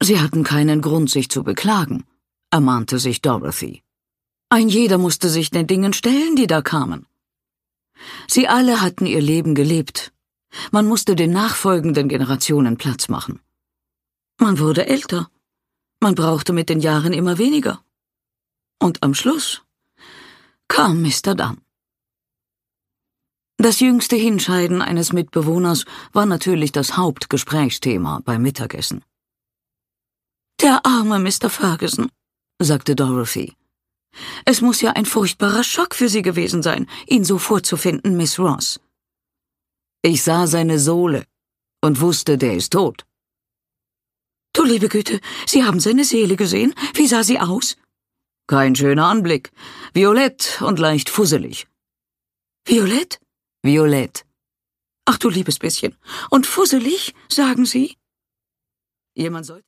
Sie hatten keinen Grund, sich zu beklagen, ermahnte sich Dorothy. Ein jeder musste sich den Dingen stellen, die da kamen. Sie alle hatten ihr Leben gelebt. Man musste den nachfolgenden Generationen Platz machen. Man wurde älter. Man brauchte mit den Jahren immer weniger. Und am Schluss kam Mr. Dunn. Das jüngste Hinscheiden eines Mitbewohners war natürlich das Hauptgesprächsthema beim Mittagessen. »Der arme Mr. Ferguson«, sagte Dorothy. »Es muss ja ein furchtbarer Schock für Sie gewesen sein, ihn so vorzufinden, Miss Ross.« »Ich sah seine Sohle und wusste, der ist tot.« »Du liebe Güte, Sie haben seine Seele gesehen? Wie sah sie aus?« »Kein schöner Anblick. Violett und leicht fusselig.« »Violett?« »Violett.« »Ach du liebes bisschen. Und fusselig, sagen Sie?« »Jemand sollte